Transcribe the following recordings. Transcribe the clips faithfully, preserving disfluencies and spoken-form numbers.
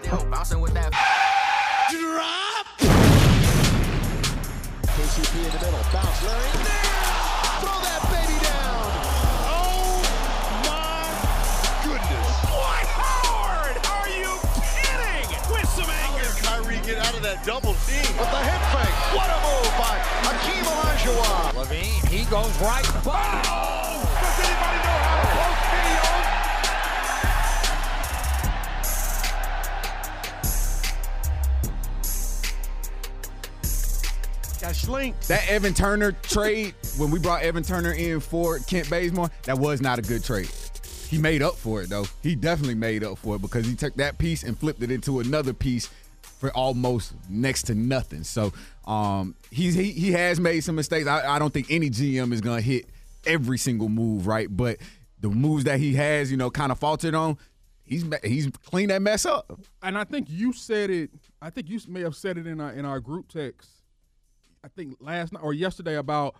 Yo, bouncing with that drop. K C P in the middle. Bounce, Larry. Throw that baby down. Oh, my goodness. Dwight Howard! Are you kidding? With some anger. Kyrie get out of that double team. With the hip fake. What a move by Hakeem Olajuwon. Levine, he goes right. Oh! Does anybody know how to post videos? Got Schlink. That Evan Turner trade, when we brought Evan Turner in for Kent Bazemore, that was not a good trade. He made up for it, though. He definitely made up for it because he took that piece and flipped it into another piece for almost next to nothing. So um, he's, he he has made some mistakes. I, I don't think any G M is going to hit every single move, right? But the moves that he has, you know, kind of faltered on, he's he's cleaned that mess up. And I think you said it, I think you may have said it in our, in our group text, I think last night or yesterday about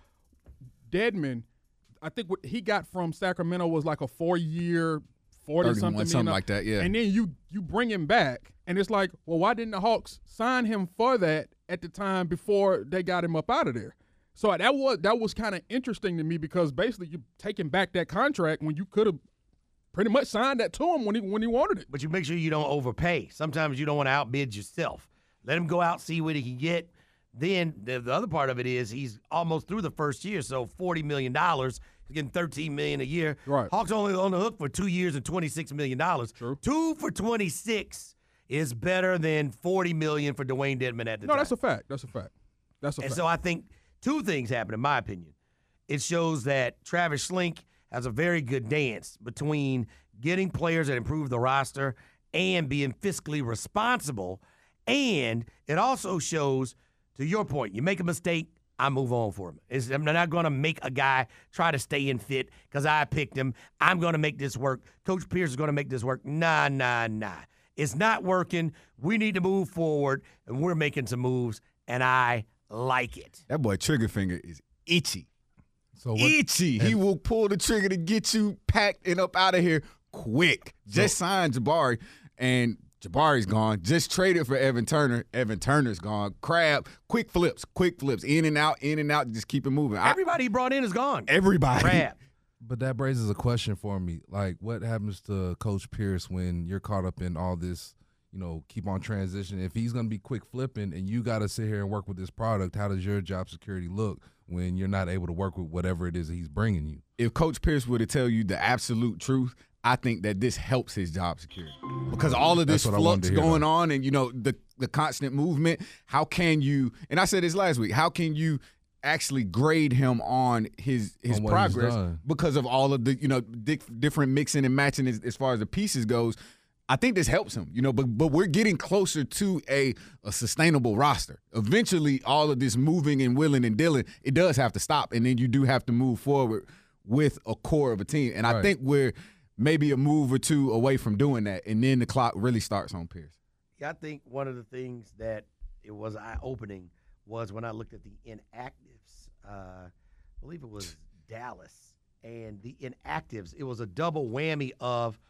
Dedmon. I think what he got from Sacramento was like a four-year, forty-something something like that, yeah. And then you you bring him back, and it's like, well, why didn't the Hawks sign him for that at the time before they got him up out of there? So that was that was kind of interesting to me because basically you're taking back that contract when you could have pretty much signed that to him when he when he wanted it. But you make sure you don't overpay. Sometimes you don't want to outbid yourself. Let him go out, see what he can get. Then the, the other part of it is he's almost through the first year, so forty million dollars. He's getting thirteen million dollars a year. Right. Hawks only on the hook for two years and twenty-six million dollars. True. Two for twenty-six is better than forty million dollars for Dwayne Dedmon at the No, time. that's a fact. That's a fact. That's a and fact. so I think two things happen, in my opinion. It shows that Travis Schlink has a very good dance between getting players that improve the roster and being fiscally responsible. And it also shows, to your point, you make a mistake, I move on for him. It's, I'm not going to make a guy try to stay in fit because I picked him. I'm going to make this work. Coach Pierce is going to make this work. Nah, nah, nah. It's not working. We need to move forward, and we're making some moves, and I like it. That boy trigger finger is itchy. So what, itchy. He will pull the trigger to get you packed and up out of here quick. Just So- signed Jabari, and Jabari's gone. Just traded for Evan Turner. Evan Turner's gone. Crab, quick flips, quick flips, in and out, in and out. Just keep it moving. I- Everybody he brought in is gone. everybody. Crab. But that raises a question for me. Like, what happens to Coach Pierce when you're caught up in all this, you know, keep on transition? If he's going to be quick flipping and you got to sit here and work with this product, how does your job security look when you're not able to work with whatever it is that he's bringing you? If Coach Pierce were to tell you the absolute truth, I think that this helps his job security because all of this That's what I wanted flux to hear, going though. on and, you know, the, the constant movement, how can you – and I said this last week – how can you actually grade him on his his On what he's progress done. because of all of the, you know, di- different mixing and matching as, as far as the pieces goes? I think this helps him, you know, but but we're getting closer to a, a sustainable roster. Eventually, all of this moving and willing and dealing, it does have to stop, and then you do have to move forward with a core of a team. And I Right. think we're maybe a move or two away from doing that, and then the clock really starts on Pierce. Yeah, I think one of the things that it was eye-opening was when I looked at the inactives. Uh, I believe it was Dallas. And the inactives, it was a double whammy of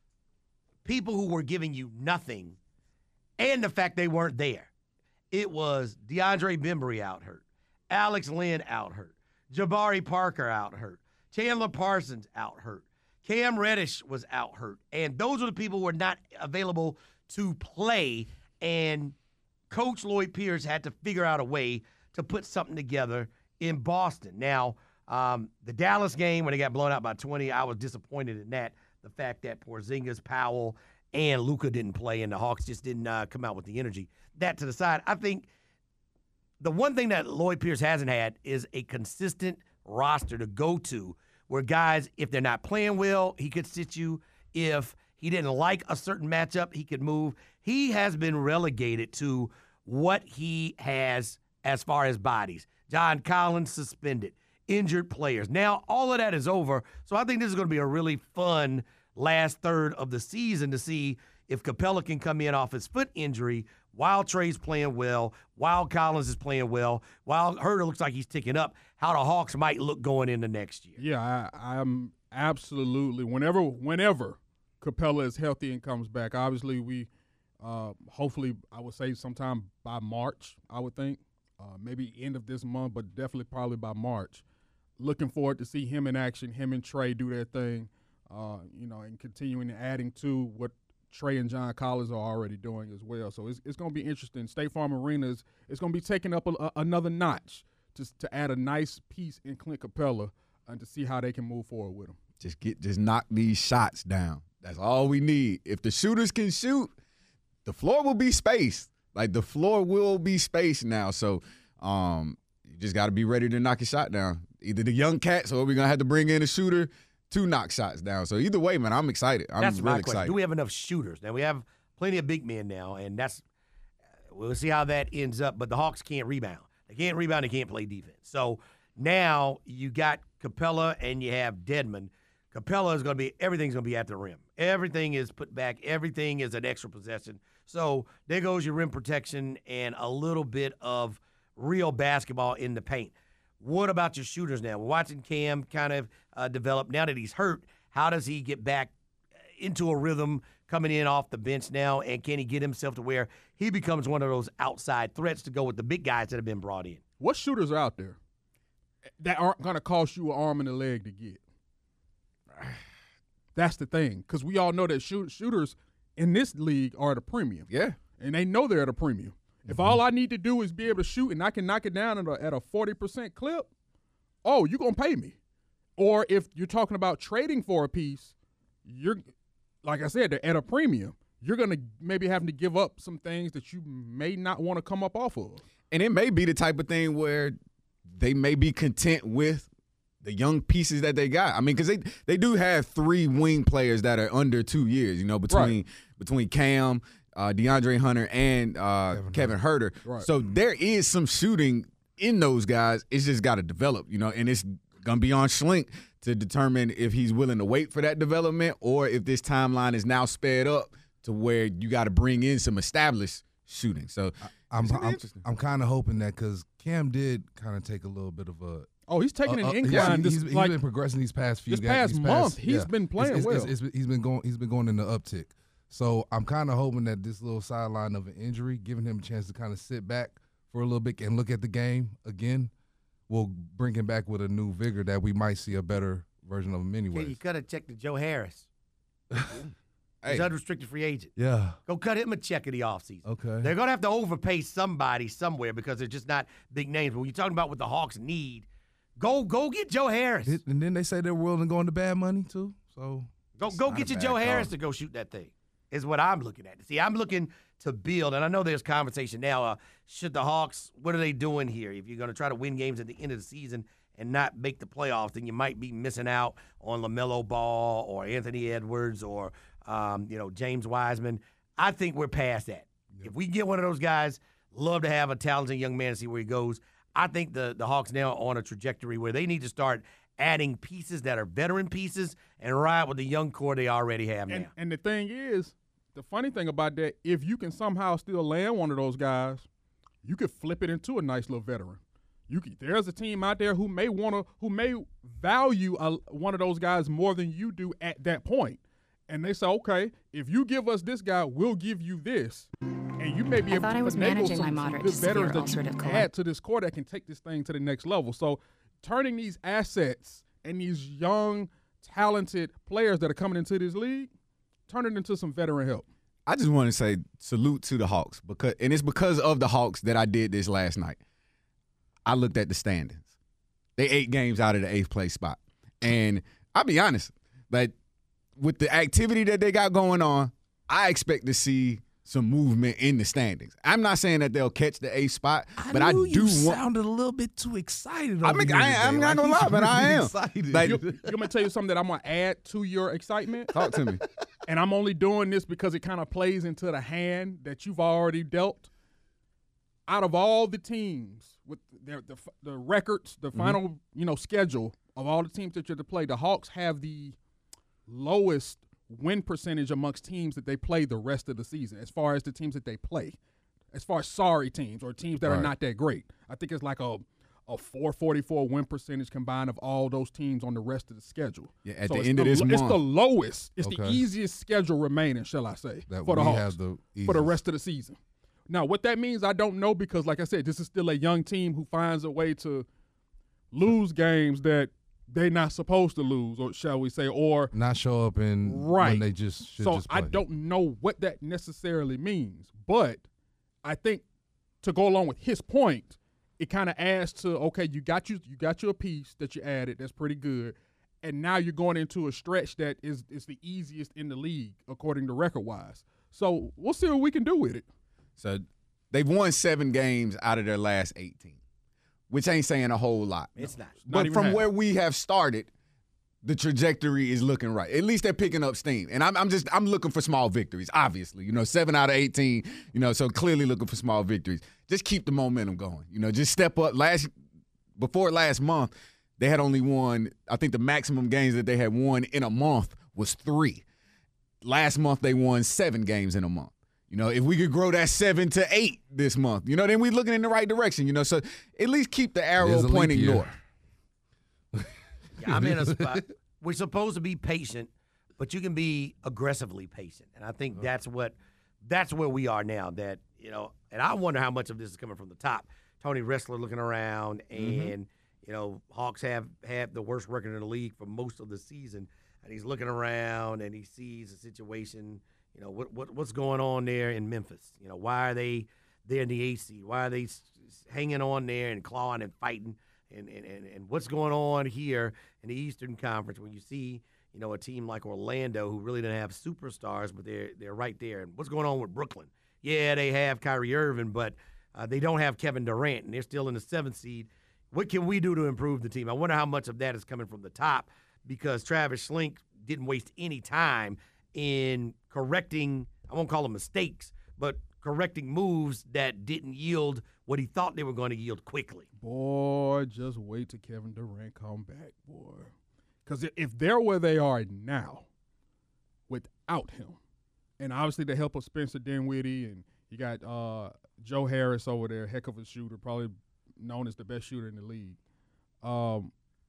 people who were giving you nothing and the fact they weren't there. It was DeAndre Bembry out hurt, Alex Lynn out hurt, Jabari Parker out hurt, Chandler Parsons out hurt, Cam Reddish was out hurt. And those are the people who were not available to play. And Coach Lloyd Pierce had to figure out a way to put something together in Boston. Now, um, the Dallas game, when they got blown out by twenty, I was disappointed in that. The fact that Porzingis, Powell, and Luka didn't play and the Hawks just didn't uh, come out with the energy. That to the side, I think the one thing that Lloyd Pierce hasn't had is a consistent roster to go to where guys, if they're not playing well, he could sit you. If he didn't like a certain matchup, he could move. He has been relegated to what he has as far as bodies. John Collins suspended, injured players. Now, all of that is over, so I think this is going to be a really fun last third of the season to see if Capella can come in off his foot injury while Trey's playing well, while Collins is playing well, while Herter looks like he's ticking up, how the Hawks might look going into next year. Yeah, I, I'm absolutely – whenever whenever Capella is healthy and comes back, obviously we Uh, hopefully, I would say sometime by March, I would think. Uh, maybe end of this month, but definitely probably by March. Looking forward to see him in action, him and Trey do their thing, uh, you know, and continuing adding to what Trey and John Collins are already doing as well. So it's it's going to be interesting. State Farm Arena is it's going to be taking up a, a, another notch just to add a nice piece in Clint Capella and to see how they can move forward with him. Just get just knock these shots down. That's all we need. If the shooters can shoot, the floor will be spaced. Like, the floor will be spaced now. So um, you just got to be ready to knock a shot down. Either the young cats or we're going to have to bring in a shooter to knock shots down. So either way, man, I'm excited. I'm That's really my question. excited. Do we have enough shooters? Now, we have plenty of big men now, and that's we'll see how that ends up. But the Hawks can't rebound. They can't rebound. They can't play defense. So now you got Capella and you have Dedmon. Capella is going to be – everything's going to be at the rim. Everything is put back. Everything is an extra possession. So there goes your rim protection and a little bit of real basketball in the paint. What about your shooters now? We're watching Cam kind of uh, develop. Now that he's hurt, how does he get back into a rhythm coming in off the bench now, and can he get himself to where he becomes one of those outside threats to go with the big guys that have been brought in? What shooters are out there that aren't going to cost you an arm and a leg to get? That's the thing, because we all know that shoot, shooters in this league are at a premium. Yeah. And they know they're at a premium. Mm-hmm. If all I need to do is be able to shoot and I can knock it down at a, at a forty percent clip, oh, you're going to pay me. Or if you're talking about trading for a piece, you're, like I said, they're at a premium. You're going to maybe having to give up some things that you may not want to come up off of. And it may be the type of thing where they may be content with the young pieces that they got. I mean, because they, they do have three wing players that are under two years, you know, between right. between Cam, uh, DeAndre Hunter, and uh, Kevin, Kevin Huerter. Right. So there is some shooting in those guys. It's just got to develop, you know, and it's going to be on Schlink to determine if he's willing to wait for that development or if this timeline is now sped up to where you got to bring in some established shooting. So I, I'm I'm, I'm kind of hoping that because Cam did kind of take a little bit of a Oh, he's taking uh, an uh, incline. Yeah, this, he's, he's like, been progressing these past few this games. past These month, past, he's yeah. been playing it's, it's, well. It's, it's, he's been going. He's been going in the uptick. So I'm kind of hoping that this little sideline of an injury, giving him a chance to kind of sit back for a little bit and look at the game again, will bring him back with a new vigor that we might see a better version of him anyway. Okay, you got to check to Joe Harris. He's Hey. unrestricted free agent. Yeah. Go cut him a check in the offseason. Okay. They're going to have to overpay somebody somewhere because they're just not big names. But when you're talking about what the Hawks need, go go get Joe Harris. It, and then they say they're willing to go into bad money too. So Go go get your Joe Harris to go shoot that thing, is what I'm looking at. See, I'm looking to build, and I know there's conversation now. Uh, should the Hawks, what are they doing here? If you're going to try to win games at the end of the season and not make the playoffs, then you might be missing out on LaMelo Ball or Anthony Edwards or um, you know James Wiseman. I think we're past that. Yep. If we get one of those guys, love to have a talented young man and see where he goes. I think the, the Hawks now are on a trajectory where they need to start adding pieces that are veteran pieces and ride with the young core they already have and, now. And the thing is, the funny thing about that, if you can somehow still land one of those guys, you could flip it into a nice little veteran. You could, there's a team out there who may want to, who may value a, one of those guys more than you do at that point. And they say, okay, if you give us this guy, we'll give you this. And you may be I able thought to I was finagle managing some, my moderate some to veterans severe that you ulcerative add colitis. to this core that can take this thing to the next level. So turning these assets and these young, talented players that are coming into this league, turn it into some veteran help. I just want to say salute to the Hawks, because, and it's because of the Hawks that I did this last night. I looked at the standings. They eight games out of the eighth place spot. And I'll be honest, like with the activity that they got going on, I expect to see some movement in the standings. I'm not saying that they'll catch the eighth spot, I but I do you want. sounded a little bit too excited. I mean, over I, here I'm today. not gonna Like, lie, he's but I really am. excited. Like, You, you want me to tell you something that I'm going to add to your excitement? talk to me. And I'm only doing this because it kind of plays into the hand that you've already dealt. Out of all the teams with their the, the records, the mm-hmm. final you know schedule of all the teams that you're to play, the Hawks have the lowest win percentage amongst teams that they play the rest of the season, as far as the teams that they play, as far as sorry teams or teams that Right. are not that great. I think it's like a a four forty-four win percentage combined of all those teams on the rest of the schedule. Yeah, at So the it's end of this It's month. the lowest. It's the Okay. easiest schedule remaining, shall I say, That for the we Hawks have the for the easiest. rest of the season. Now, what that means, I don't know because, like I said, this is still a young team who finds a way to lose games that they're not supposed to lose, or shall we say, or Not show up in Right. when they just should so just I play. don't know what that necessarily means. But I think to go along with his point, it kind of adds to, okay, you got you you got your piece that you added. That's pretty good. And now you're going into a stretch that is is the easiest in the league, according to record wise. So we'll see what we can do with it. So they've won seven games out of their last eighteen, which ain't saying a whole lot. It's not. Not But even from half. where we have started, the trajectory is looking right. At least they're picking up steam. And I'm, I'm just I'm looking for small victories, obviously. You know, seven out of eighteen, you know, so clearly looking for small victories. Just keep the momentum going. You know, just step up. Last before last month, they had only won, I think the maximum games that they had won in a month was three. Last month they won seven games in a month. You know, if we could grow that seven to eight this month, you know, then we're looking in the right direction, you know. So at least keep the It arrow is a leap pointing year. north. Yeah, I'm in a spot. We're supposed to be patient, but you can be aggressively patient, and I think that's what that's where we are now. That you know, and I wonder how much of this is coming from the top. Tony Ressler looking around, and you know, Hawks have have the worst record in the league for most of the season, and he's looking around and he sees the situation. You know, what what what's going on there in Memphis? You know, why are they there in the eighth seed? Why are they s- s- hanging on there and clawing and fighting? And, and, and, and what's going on here in the Eastern Conference when you see, you know, a team like Orlando who really didn't have superstars, but they're they're right there. And what's going on with Brooklyn? Yeah, they have Kyrie Irving, but uh, they don't have Kevin Durant, and they're still in the seventh seed. What can we do to improve the team? I wonder how much of that is coming from the top because Travis Schlenk didn't waste any time in correcting, I won't call them mistakes, but correcting moves that didn't yield what he thought they were going to yield quickly. Boy, just wait till Kevin Durant come back, boy. Because if they're where they are now without him, and obviously the help of Spencer Dinwiddie, and you got uh, Joe Harris over there, heck of a shooter, probably known as the best shooter in the league. Um,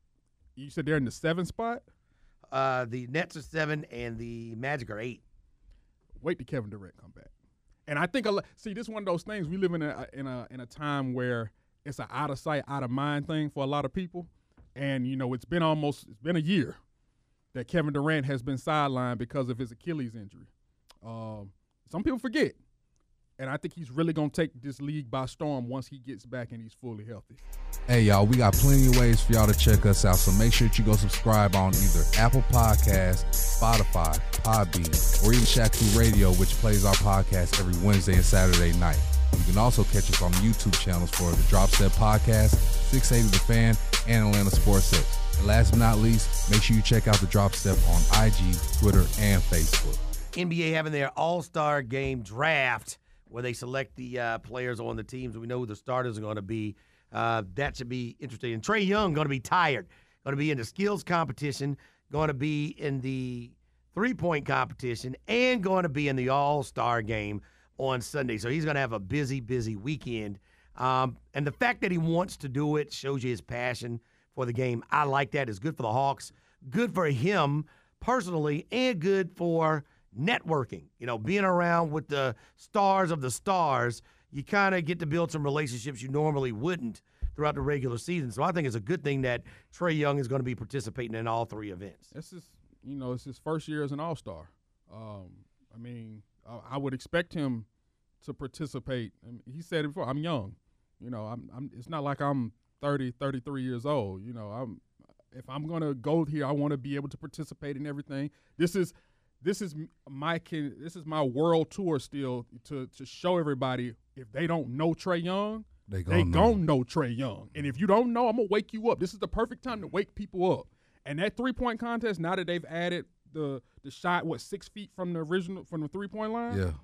you said they're in the seventh spot? Uh, the Nets are seven and the Magic are eight. Wait till Kevin Durant come back. And I think a lot, see, this is one of those things we live in a in a in a time where it's an out of sight, out of mind thing for a lot of people. And you know, it's been almost it's been a year that Kevin Durant has been sidelined because of his Achilles injury. Um, some people forget, and I think he's really gonna take this league by storm once he gets back and he's fully healthy. Hey, y'all, we got plenty of ways for y'all to check us out, so make sure that you go subscribe on either Apple Podcasts, Spotify, Podbean, or even Shaq two Radio, which plays our podcast every Wednesday and Saturday night. You can also catch us on the YouTube channels for the Drop Step Podcast, six eighty The Fan, and Atlanta Sports Six. And last but not least, make sure you check out the Drop Step on I G, Twitter, and Facebook. N B A having their All-Star Game draft where they select the uh, players on the teams. We know who the starters are going to be. Uh, that should be interesting. And Trae Young going to be tired. Going to be in the skills competition, going to be in the three-point competition, and going to be in the All-Star Game on Sunday. So he's going to have a busy, busy weekend. Um, and the fact that he wants to do it shows you his passion for the game. I like that. It's good for the Hawks, good for him personally, and good for networking. You know, being around with the stars of the stars, you kind of get to build some relationships you normally wouldn't throughout the regular season. So I think it's a good thing that Trae Young is going to be participating in all three events. This is, you know, it's his first year as an All-Star. Um, I mean, I, I would expect him to participate. I mean, he said it before. I'm young. You know, I'm. I'm. It's not like I'm thirty, thirty-three years old. You know, I'm. If I'm gonna go here, I want to be able to participate in everything. This is, this is my can. This is my world tour still to to show everybody if they don't know Trae Young, They they gon' gon' know Trae Young. And if you don't know, I'm gonna wake you up. This is the perfect time to wake people up. And that three point contest, now that they've added the the shot, what six feet from the original from the three point line. Yeah.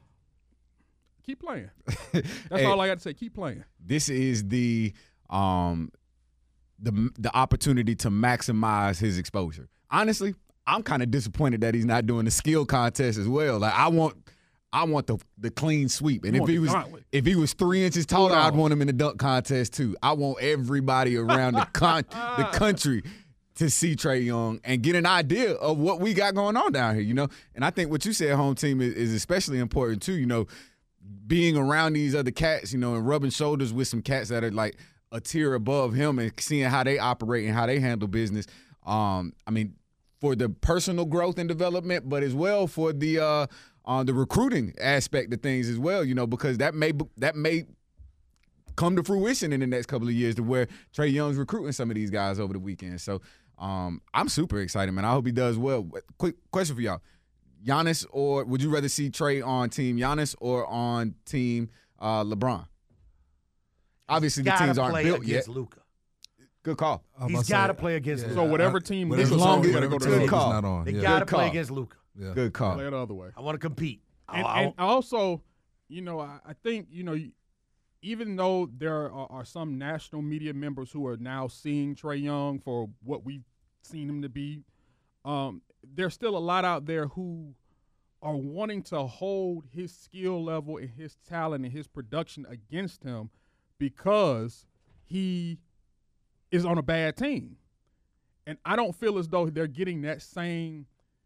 Keep playing. That's Hey, all I got to say. Keep playing. This is the um the the opportunity to maximize his exposure. Honestly, I'm kind of disappointed that he's not doing the skill contest as well. Like I want I want the the clean sweep. And You if want he the was gauntlet. if he was three inches taller, I'd Bulldogs. want him in the dunk contest too. I want everybody around the con- the country to see Trae Young and get an idea of what we got going on down here, you know. And I think what you said, home team, is, is especially important too. You know, being around these other cats, you know, and rubbing shoulders with some cats that are like a tier above him and seeing how they operate and how they handle business. Um, I mean, for the personal growth and development, but as well for the uh, uh, the recruiting aspect of things as well, you know, because that may that may come to fruition in the next couple of years to where Trae Young's recruiting some of these guys over the weekend. So um, I'm super excited, man. I hope he does well. Quick question for y'all. Giannis, or would you rather see Trae on team Giannis or on team uh, LeBron? Obviously, the Gotta teams aren't play built against yet. Luka. Good call. I'm He's about to got to say, play against yeah, Luka. So whatever I- team whatever Luka's long on, as- you got to go to good Luka. call. not on. They yeah. got to Good play call. against Luka. Yeah. Good call. Play it the other way. I want to compete. And, I- I- and also, you know, I, I think, you know, even though there are, are some national media members who are now seeing Trae Young for what we've seen him to be, um, there's still a lot out there who are wanting to hold his skill level and his talent and his production against him because he is on a bad team. And I don't feel as though they're getting that same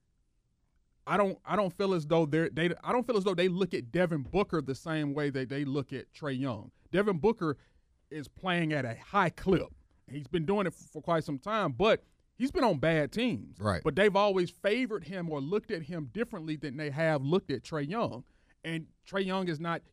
I don't I don't feel as though they're they I don't feel as though they look at Devin Booker the same way that they look at Trae Young. Devin Booker is playing at a high clip. He's been doing it for quite some time, but he's been on bad teams. Right. But they've always favored him or looked at him differently than they have looked at Trae Young. And Trae Young is not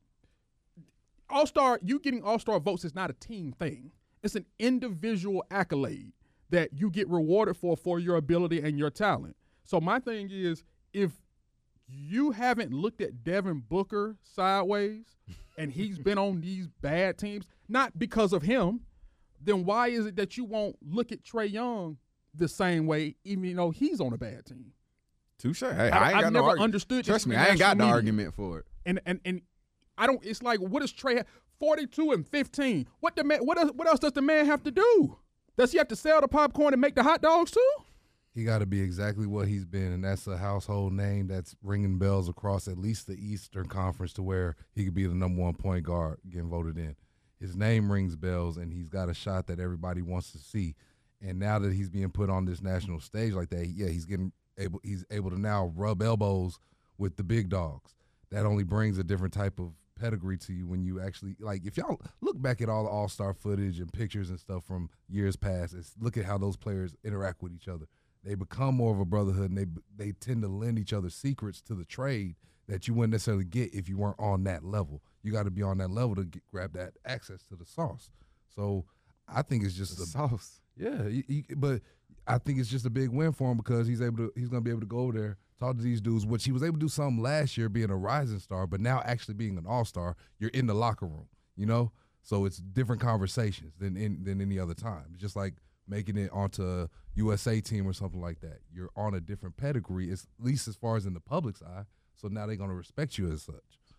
All-Star, you getting All-Star votes is not a team thing. It's an individual accolade that you get rewarded for for your ability and your talent. So my thing is, if you haven't looked at Devin Booker sideways and he's been on these bad teams, not because of him, then why is it that you won't look at Trae Young the same way, even though he's on a bad team? Touche. Hey, I, I ain't I've got no never argument. understood. Trust this me, from I ain't got national no media. argument for it. And and and I don't. It's like, what does Trae have? forty-two and fifteen. What the man? What else, what else does the man have to do? Does he have to sell the popcorn and make the hot dogs too? He got to be exactly what he's been, and that's a household name that's ringing bells across at least the Eastern Conference to where he could be the number one point guard getting voted in. His name rings bells, and he's got a shot that everybody wants to see. And now that he's being put on this national stage like that, yeah, he's getting able. He's able to now rub elbows with the big dogs. That only brings a different type of pedigree to you when you actually, like, if y'all look back at all the all-star footage and pictures and stuff from years past, it's look at how those players interact with each other. They become more of a brotherhood, and they they tend to lend each other secrets to the trade that you wouldn't necessarily get if you weren't on that level. You got to be on that level to get, grab that access to the sauce. So I think it's just The a sauce. yeah, he, he, but I think it's just a big win for him because he's able to he's gonna be able to go over there, talk to these dudes, which he was able to do something last year being a rising star, but now actually being an all-star, you're in the locker room, you know? So it's different conversations than in, than any other time. It's just like making it onto a U S A team or something like that. You're on a different pedigree, at least as far as in the public's eye, so now they're gonna respect you as such.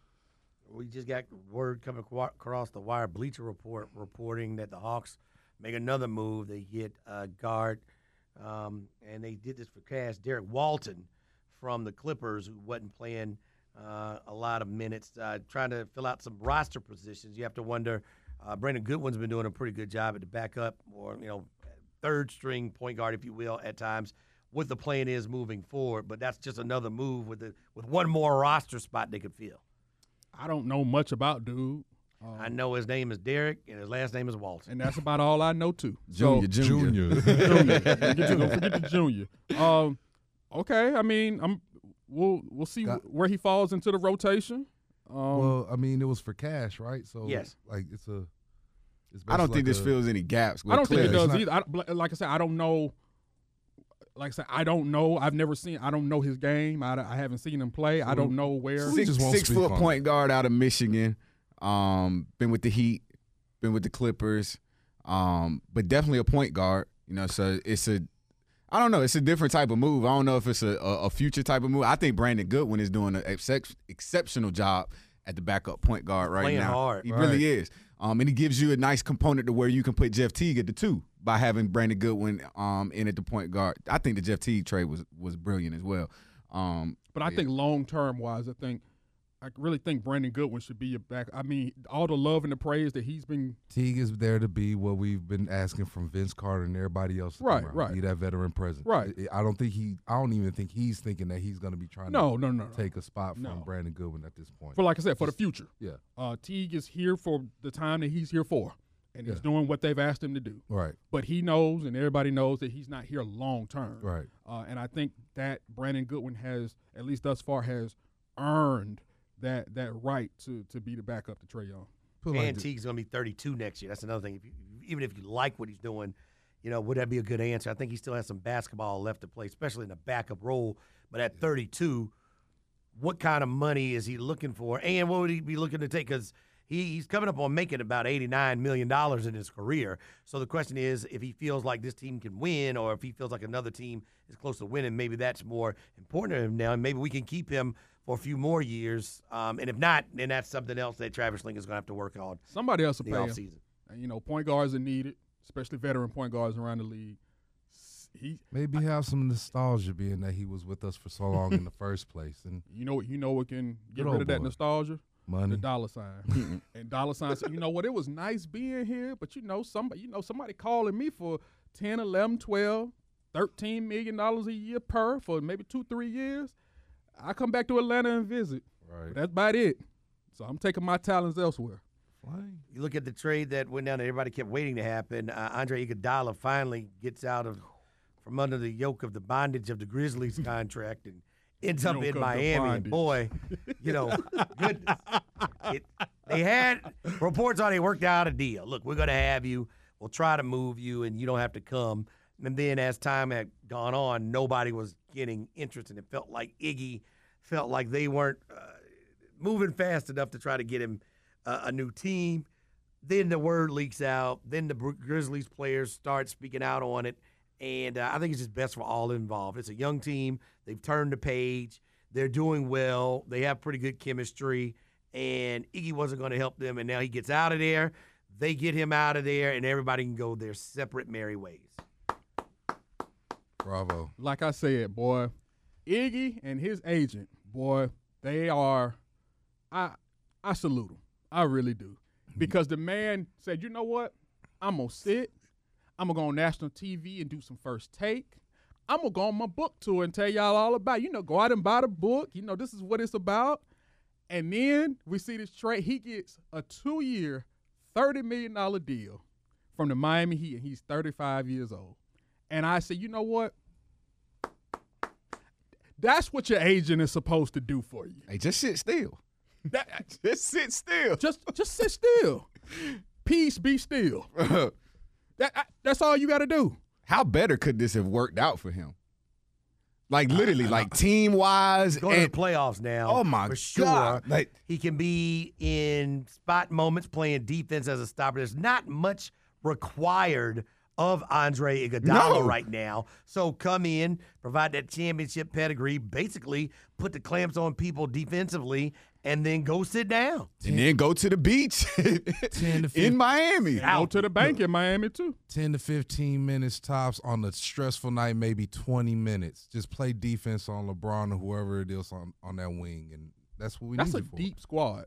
We just got word coming acro- across the wire. Bleacher Report reporting that the Hawks make another move. They get a guard, um, and they did this for cash. Derek Walton from the Clippers, who wasn't playing uh, a lot of minutes, uh, trying to fill out some roster positions. You have to wonder. Uh, Brandon Goodwin's been doing a pretty good job at the backup, or you know, third string point guard, if you will, at times. What the plan is moving forward, but that's just another move with the with one more roster spot they could fill. I don't know much about dude. Um, I know his name is Derek, and his last name is Walton. and that's about all I know too. Junior, So, junior. junior. Don't forget the- don't forget the junior. Um, okay, I mean, I'm we'll we'll see Got- wh- where he falls into the rotation. Um, Well, I mean, it was for cash, right? So Yes. like it's a. It's I don't basically think like this a- fills any gaps. With I don't think it Clippers. does not- either. I, don't- like I said, I don't know. Like I said, I don't know. I've never seen. I don't know his game. I, I haven't seen him play. I don't know where. We Six, just won't six speak foot on point guard out of Michigan. Um, been with the Heat, been with the Clippers. Um, but definitely a point guard. You know, so it's a. I don't know. It's a different type of move. I don't know if it's a, a, a future type of move. I think Brandon Goodwin is doing an excep- exceptional job at the backup point guard right Playing now. hard. He Right. really is. Um, and he gives you a nice component to where you can put Jeff Teague at the two by having Brandon Goodwin um in at the point guard. I think the Jeff Teague trade was was brilliant as well. Um, But I Yeah. think long term wise, I think I really think Brandon Goodwin should be your back. I mean, all the love and the praise that he's been. Teague is there to be what we've been asking from Vince Carter and everybody else. To Right, come around. right. Be that veteran presence. Right. I don't think he. I don't even think he's thinking that he's going to be trying No, to no, no, no. take a spot from No. Brandon Goodwin at this point. For like I said, for the future. Yeah. Uh, Teague is here for the time that he's here for, and he's Yeah. doing what they've asked him to do. Right. But he knows, and everybody knows, that he's not here long term. Right. Uh, and I think that Brandon Goodwin has, at least thus far, has earned that that right to to be the backup to Trae Young. Put it like And this. Teague's going to be thirty-two next year. That's another thing. If you, even if you like what he's doing, you know, would that be a good answer? I think he still has some basketball left to play, especially in a backup role. But at thirty-two, what kind of money is he looking for? And what would he be looking to take? Because he, he's coming up on making about eighty-nine million dollars in his career. So the question is, if he feels like this team can win, or if he feels like another team is close to winning, maybe that's more important to him now. And maybe we can keep him for a few more years. Um, and if not, then that's something else that Travis Schlenk is going to have to work on Somebody else will in the pay him. offseason. And, you know, point guards are needed, especially veteran point guards around the league. S- He, Maybe have some nostalgia being that he was with us for so long in the first place. And you know, you know what can get Good rid old of that boy. nostalgia? money. The dollar sign. And dollar sign said, you know what, it was nice being here, but you know, somebody, you know, somebody calling me for ten, eleven, twelve, thirteen million dollars a year per for maybe two, three years. I come back to Atlanta and visit. Right. But that's about it. So I'm taking my talents elsewhere. Flying. You look at the trade that went down that everybody kept waiting to happen. Uh, Andre Iguodala finally gets out of from under the yoke of the bondage of the Grizzlies contract and ends up Yoke in of the Miami. And bondage. boy, you know, goodness. It, they had reports on they worked out a deal. Look, we're going to have you. We'll try to move you, and you don't have to come. And then as time had gone on, nobody was getting interest, and it felt like Iggy felt like they weren't uh, moving fast enough to try to get him uh, a new team. Then the word leaks out. Then the Grizzlies players start speaking out on it. And uh, I think it's just best for all involved. It's a young team. They've turned the page. They're doing well. They have pretty good chemistry. And Iggy wasn't going to help them, and now he gets out of there. They get him out of there, and everybody can go their separate merry ways. Bravo. Like I said, boy, Iggy and his agent, boy, they are, I I salute them. I really do. Because the man said, you know what? I'm going to sit. I'm going to go on national T V and do some first take. I'm going to go on my book tour and tell y'all all about it. You know, go out and buy the book. You know, this is what it's about. And then we see this trade. He gets a two-year, thirty million dollars deal from the Miami Heat, and he's thirty-five years old. And I say, you know what? That's what your agent is supposed to do for you. Hey, just sit still. That, Just sit still. just, just sit still. Peace, be still. That, I, that's all you got to do. How better could this have worked out for him? Like literally, like team wise, Going to and the playoffs now. Oh, my for sure. God. Like- he can be in spot moments playing defense as a stopper. There's not much required of Andre Iguodala No. right now. So come in, provide that championship pedigree, basically put the clamps on people defensively, and then go sit down. and then go to the beach ten to in Miami. Go to the bank in Miami, too. ten to fifteen minutes tops on a stressful night, maybe twenty minutes. Just play defense on LeBron or whoever it is on, on that wing, and that's what we That's need a you for. deep squad.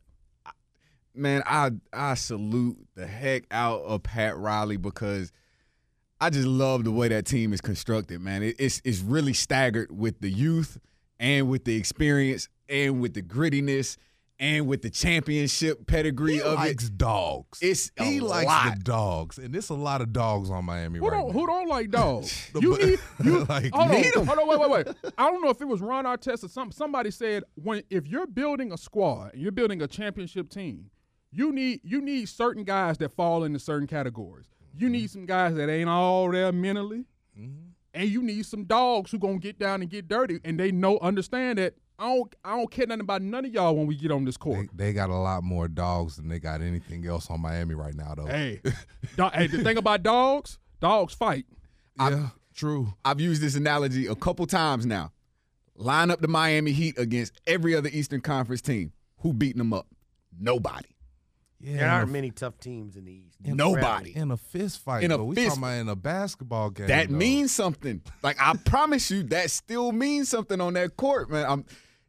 Man, I I salute the heck out of Pat Riley because I just love the way that team is constructed, man. It, it's it's really staggered with the youth and with the experience and with the grittiness and with the championship pedigree He of likes it. dogs. It's a he likes lot. the dogs, and there's a lot of dogs on Miami Who right don't now. who don't like dogs? The you bu- need you like, hold need on, 'em. hold on, wait, wait, wait. I don't know if it was Ron Artest or some somebody said when if you're building a squad and you're building a championship team, you need you need certain guys that fall into certain categories. You need some guys that ain't all there mentally, and you need some dogs who gonna get down and get dirty, and they know understand that I don't I don't care nothing about none of y'all when we get on this court. They, they got a lot more dogs than they got anything else on Miami right now, though. Hey, do, hey, the thing about dogs, dogs fight. yeah, true. I've used this analogy a couple times now. Line up the Miami Heat against every other Eastern Conference team. Who beating them up? Nobody. Yeah, There in aren't a- many tough teams in the East. Nobody. in a fist fight. In a though. we fist talking about in a basketball game. That though. means something. Like I promise you, that still means something on that court, man. I'm,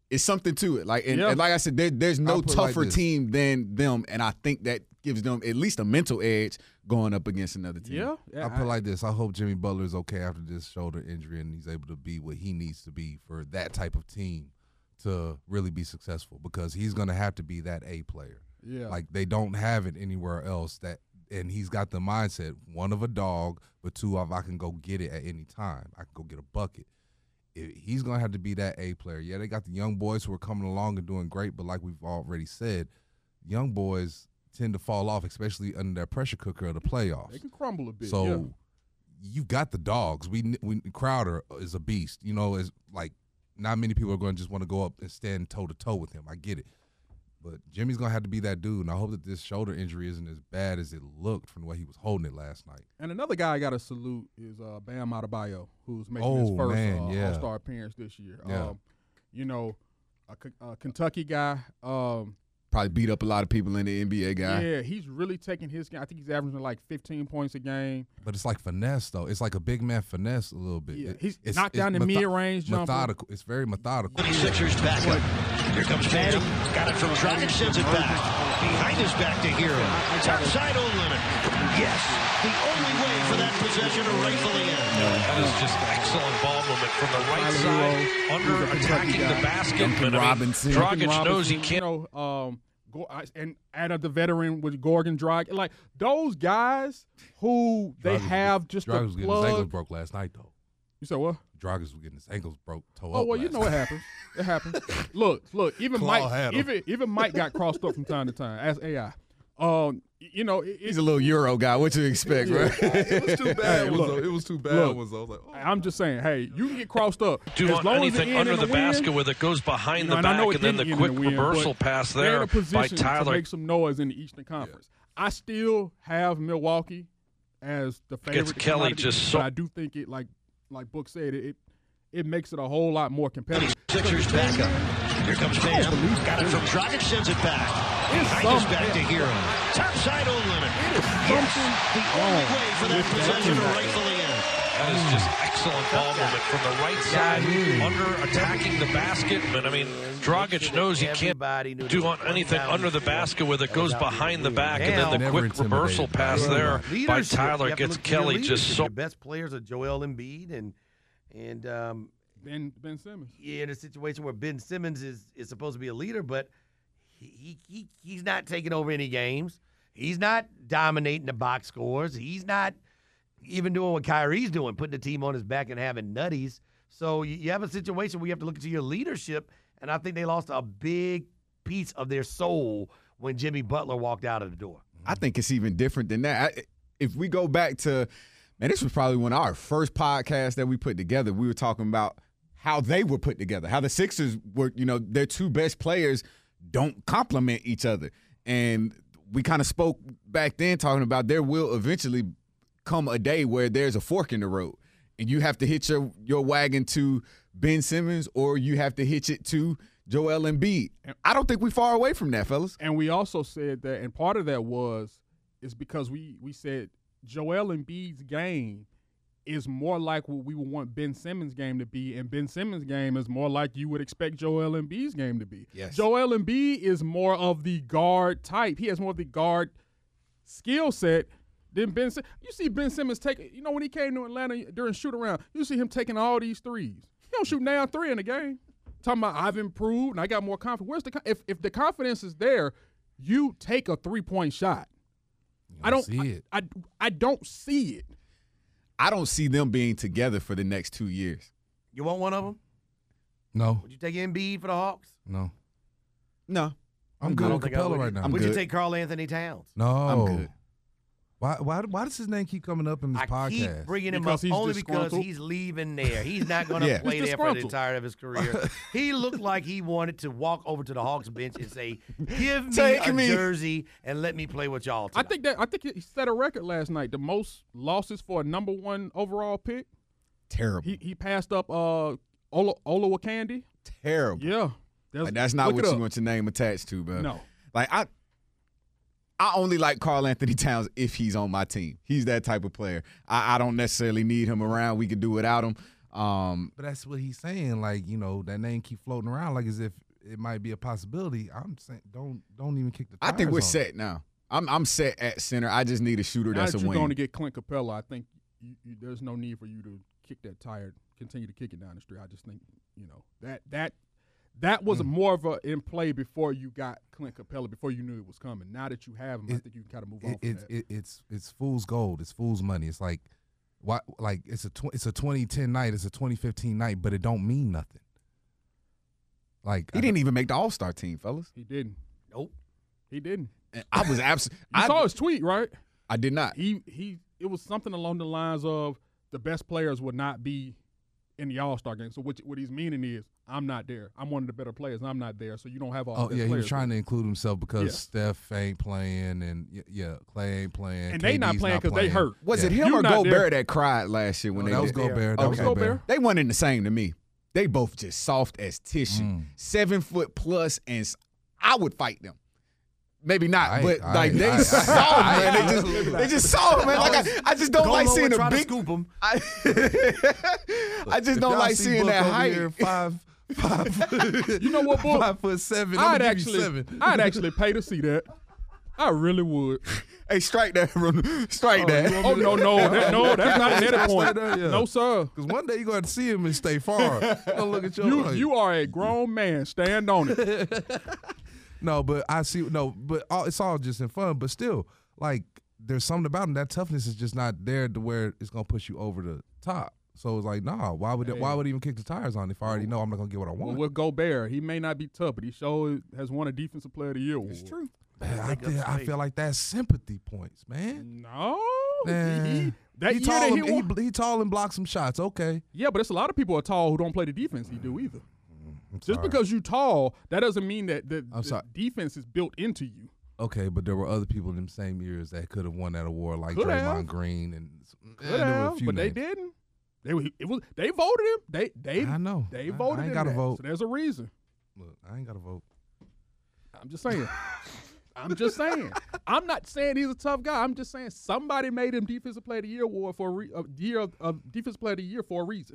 it's something to it. Like and, Yeah. and like I said, there, there's no I'll put it like tougher this. team than them, and I think that gives them at least a mental edge going up against another team. Yeah, yeah I put it like this. I hope Jimmy Butler is okay after this shoulder injury and he's able to be what he needs to be for that type of team to really be successful, because he's going to have to be that A player. yeah. Like, they don't have it anywhere else. That, and he's got the mindset, one, of a dog, but two, of I can go get it at any time. I can go get a bucket. If he's going to have to be that A player. Yeah, they got the young boys who are coming along and doing great, but like we've already said, young boys tend to fall off, especially under that pressure cooker of the playoffs. They can crumble a bit. So yeah. you've got the dogs. We, we Crowder is a beast. You know, is like not many people are going to just want to go up and stand toe to toe with him. I get it, but Jimmy's going to have to be that dude. And I hope that this shoulder injury isn't as bad as it looked from the way he was holding it last night. And another guy I got to salute is uh, Bam Adebayo, who's making Oh, his first man, uh, yeah. All-Star appearance this year. Yeah. Um, you know, a, K- a Kentucky guy. Um, Probably beat up a lot of people in the N B A guy. yeah, he's really taking his game. I think he's averaging like fifteen points a game. But it's like finesse, though. It's like a big man finesse a little bit. Yeah, It- he's it's, knocked it's down the metho- mid-range jumper. Methodical. It's very methodical. Sixers back up. Here comes Bam. Got it from Dragic, sends it back. Behind his back to Hero. Top side Olenek. Yes, the only way for that possession to rightfully end. That is just excellent ball movement from the right Tyler side, Hero, under who's a Kentucky attacking guy. the basket. Duncan But, I mean, Robinson. Dragic Duncan knows he Robinson, can't. You know, um, go, I- and add up the veteran with Gorgon Dragic. Like those guys who they Dragic was- have just Dragic a was getting his ankles plug. broke last night, though. You said what? Dragic was getting his ankles broke, toe Oh up well, you last know what night. happens. It happens. look, look. Even Claw Mike, had him. even even Mike got crossed up from time to time. As A I, um, you know, it, He's it, a little Euro guy. What you expect, right? It was too bad. Hey, ones, look, though. It was too bad. look. ones, though. I was like, oh. I'm just saying, hey, you can get crossed up. Do as want long anything as it under end the in a win, basket with it goes behind you know, the and I back, know it and then the didn't quick end in a win, reversal but pass they're in there a by position to Tyler. make some noise in the Eastern Conference. I still have Milwaukee as the favorite. Gets to come Kelly out of the just East, so- but I do think it, like like Book said, it, it it makes it a whole lot more competitive. Sixers back up. Here comes Bam. Got it from Dragic, sends it back. Behind his back to Hero. Top side Olenek. Yes, the only way for that possession to rightfully end. That is just excellent ball movement from the right side, under attacking the basket. But I mean, Dragic knows he can't Everybody knew do there on was anything one under the guy basket with it. Goes behind the back, and then the Never quick reversal intimidated. pass there by Leadership. Tyler You have to gets look for your Kelly just leadership. so. Your best players are Joel Embiid and and um, Ben Ben Simmons. yeah, in a situation where Ben Simmons is is supposed to be a leader, but he, he he's not taking over any games. He's not dominating the box scores. He's not even doing what Kyrie's doing, putting the team on his back and having nutties. So you, you have a situation where you have to look into your leadership, and I think they lost a big piece of their soul when Jimmy Butler walked out of the door. I think it's even different than that. I, if we go back to, man, this was probably one of our first podcasts that we put together. We were talking about how they were put together, how the Sixers were, you know, their two best players don't complement each other. And we kind of spoke back then talking about there will eventually come a day where there's a fork in the road and you have to hitch your, your wagon to Ben Simmons or you have to hitch it to Joel Embiid. I don't think we're far away from that, fellas. And we also said that, and part of that was, is because we we said Joel Embiid's game is more like what we would want Ben Simmons' game to be, and Ben Simmons' game is more like you would expect Joel Embiid's game to be. Yes. Joel Embiid is more of the guard type. He has more of the guard skill set than Ben Simmons. You see Ben Simmons take, you know, when he came to Atlanta during shoot-around, you see him taking all these threes. He don't shoot now three in a game. Talking about I've improved and I got more confidence. Where's the con- if if the confidence is there, you take a three-point shot. You I don't see I, it. I, I don't see it. I don't see them being together for the next two years. You want one of them? No, Would you take Embiid for the Hawks? no. No, I'm I'm good good. on think I Capella would. right now. I'm Would good. you take Karl Anthony Towns? No, I'm good. Why? Why? Why does his name keep coming up in this I podcast? keep bringing him Because up he's only because disgruntled. he's leaving there. He's not going to Yeah. play He's there for the disgruntled. entirety of his career. He looked like he wanted to walk over to the Hawks bench and say, "Give me Take a me." jersey and let me play with y'all." I tonight." think that I think he set a record last night. The most losses for a number one overall pick. Terrible. He he passed up uh Ola Olawokandi. Terrible. Yeah. Like, that's not look what it you up. want your name attached to, bro. No. Like I I only like Karl Anthony Towns if he's on my team. He's that type of player. I, I don't necessarily need him around. We could do without him. Um, But that's what he's saying. Like, you know, that name keep floating around like as if it might be a possibility. I'm saying don't don't even kick the tires I think we're on set it. now. I'm I'm set at center. I just need a shooter Now that's that a you're wing. going to get Clint Capella, I think you, you, there's no need for you to kick that tire, continue to kick it down the street. I just think, you know, that that that was Mm. a more of a in play before you got Clint Capella, before you knew it was coming. Now that you have him, I It- think you can kind of move It, on from it's that. it, it's it's fool's gold. It's fool's money. It's like why like it's a tw- it's a twenty ten night. It's a twenty fifteen night, but it don't mean nothing. Like He didn't even make the All Star team, fellas. He didn't. Nope. He didn't. And I was absolutely. You I, saw his tweet, right? I did not. He he. It was something along the lines of the best players would not be in the All Star game. So what what he's meaning is I'm not there. I'm one of the better players. And I'm not there. So you don't have all. Oh the yeah, best he was players. trying to include himself because Yeah. Steph ain't playing and y- yeah, Clay ain't playing, And they not K D's playing 'cause they hurt. Was Yeah. it him You or not there. Gobert that cried last year when No, they that was did? Gobert. That Okay. was Gobert. Gobert. They weren't in the same to me. They both just soft as tissue, Mm. seven foot plus, and s- I would fight them. Maybe not, I- but I- like they I- soft, I- man. They I- just they just soft, man. Like I, I just don't Go like low seeing and a try to big. scoop him. I, I just If don't y'all like see seeing Book that over height. here, five, five, You know what, boy? five foot seven. I'd I'm actually, seven. I'd actually pay to see that. I really would. Hey, strike that, strike that. Oh no, no, that, no, that's not an edit Stay point. there, yeah. No, sir. Because one day you're going to see him and stay far. Don't look at your You like- you are a grown man. Stand on it. No, but I see. No, but all, it's all just in fun. But still, like, there's something about him. That toughness is just not there to where it's gonna push you over the top. So it's like, nah. Why would it, why would I even kick the tires on if I already know I'm not gonna get what I Well, want? with Gobert, he may not be tough, but he sure has won a Defensive Player of the Year award. It's true. Man, I, Make up feel, I space. feel like that's sympathy points, man. No, Nah. he, he, that he year tall that he, and, won, he, he tall and block some shots. Okay, yeah, but it's a lot of people are tall who don't play the defense he do either. I'm Just sorry. because you tall, that doesn't mean that the, I'm the sorry. defense is built into you. Okay, but there were other people in them same years that could have won that award, like Could Draymond have. Green, and Could eh, there were a have, few but they names. didn't. They were, it was they voted him. They they I know. they I- voted I ain't him. gotta that. vote. So there's a reason. Look, I ain't got to vote. I'm just saying. I'm just saying. I'm not saying he's a tough guy. I'm just saying somebody made him Defensive Player of the Year award for a, re- a year of, of Defensive Player of the Year for a reason.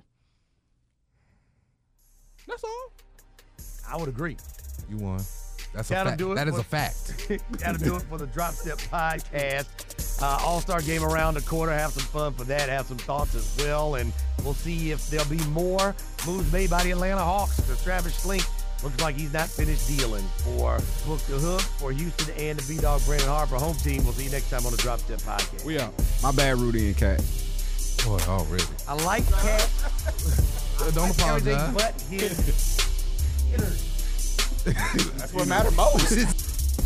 That's all. I would agree. You won. That's a Gotta fact. do it That is for- a fact. Got to do it for the Drop Step Podcast. Uh, All-Star game around the corner. Have some fun for that. Have some thoughts as well. And we'll see if there'll be more moves made by the Atlanta Hawks. Because Travis Schlenk looks like he's not finished dealing for Book the Hook, for Houston, and the B-Dog Brandon Harper home team. We'll see you next time on the Drop Step Podcast. We out. My bad, Rudy and Cat. Boy, already. I like Cat. Don't Everything apologize. but his hitters. That's what matters most.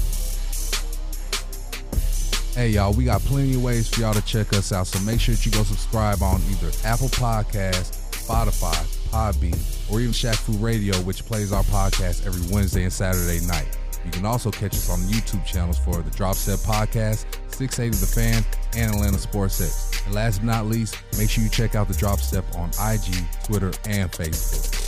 Hey, y'all, we got plenty of ways for y'all to check us out. So make sure that you go subscribe on either Apple Podcasts, Spotify, Podbean, or even Shack Food Radio, which plays our podcast every Wednesday and Saturday night. You can also catch us on the YouTube channels for the Drop Set Podcast, six eighty The Fan, and Atlanta Sports X. And last but not least, make sure you check out the Drop Step on I G, Twitter, and Facebook.